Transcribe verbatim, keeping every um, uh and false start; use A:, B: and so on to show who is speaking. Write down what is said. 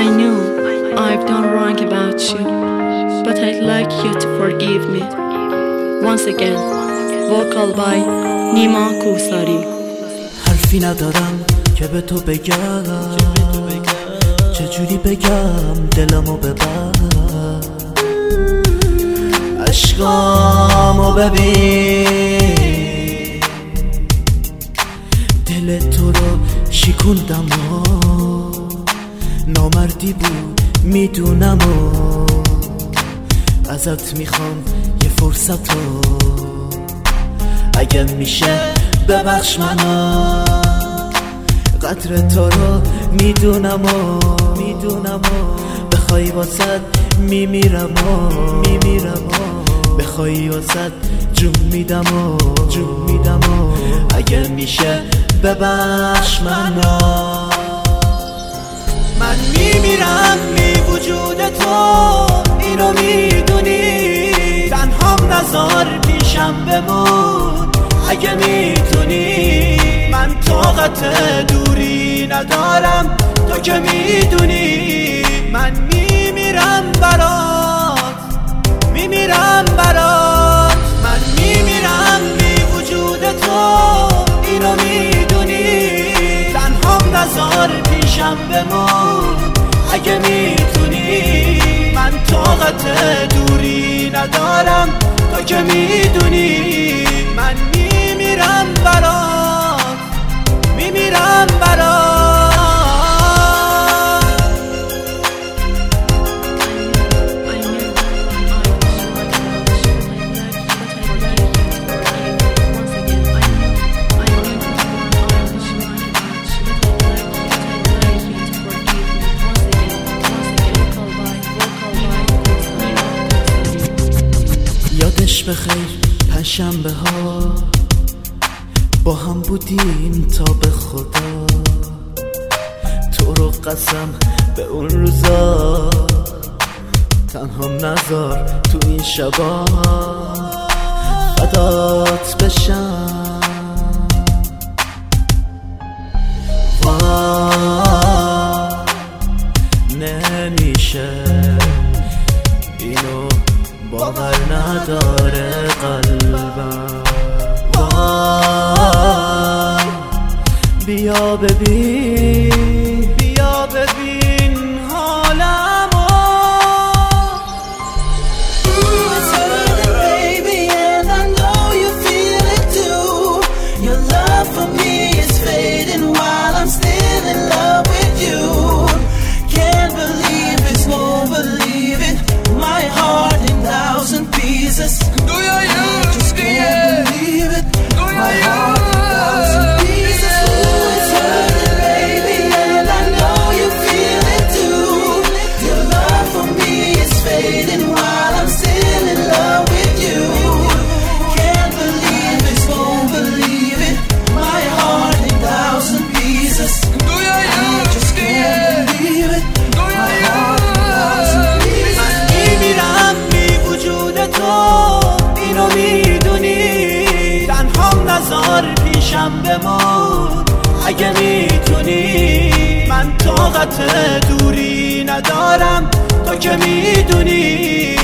A: I know I've done wrong about you, but I'd like you to forgive me. Once again, vocal by نیما کوساری.
B: حرفی ندارم که به تو بگم، چجوری بگم دلمو ببر، عشقامو ببین، دل تو رو شکوندم و نامردی بود میدونم و ازت میخوام یه فرصت رو، اگه میشه ببخش منو، قدر تو رو میدونم و میدونم و بخوای واسد میمیرم و میمیرم و بخوای واسد جون میدم و جون میدم و اگه میشه ببخش منو. من میمیرم بی وجود تو، اینو میدونی، تنهام نذار پیشم بمون اگه میتونی، من طاقت دوری ندارم تو که میدونی، من میمیرم برات میمیرم برات، من میمیرم بی وجود تو، اینو میدونی، تنهام نذار پیشم بمون اگه میتونی، من طاقت دوری ندارم تو که میدونی، من میمیرم برات میمیرم برات. یادش بخیر پنجشنبه ها با هم بودیم تا به خدا، تو رو قسم به اون روزا تنهام نذار تو این شبا، فدات بشم وای نمیشه اینو باور نداره قلبم، وای بیا ببین بیا ببین حالمو.
C: It's hurting baby and I know you feel it too, your love for me is fading while I'm still in love with you, can't believe it, won't believe it, my heart in thousand pieces, do you just can't believe it, my heart in thousand pieces. Ooh, it's hurting baby and I know you feel it too, your love for me is fading while I'm still in love with you, can't believe it, won't believe it, my heart in thousand pieces, do you just can't believe it, my heart in thousand pieces.
B: من میمیرم بی وجود تو، اینو میدونی، تنهام نذار پیشم بمون اگه میتونی، من طاقت دوری ندارم تو که میدونی،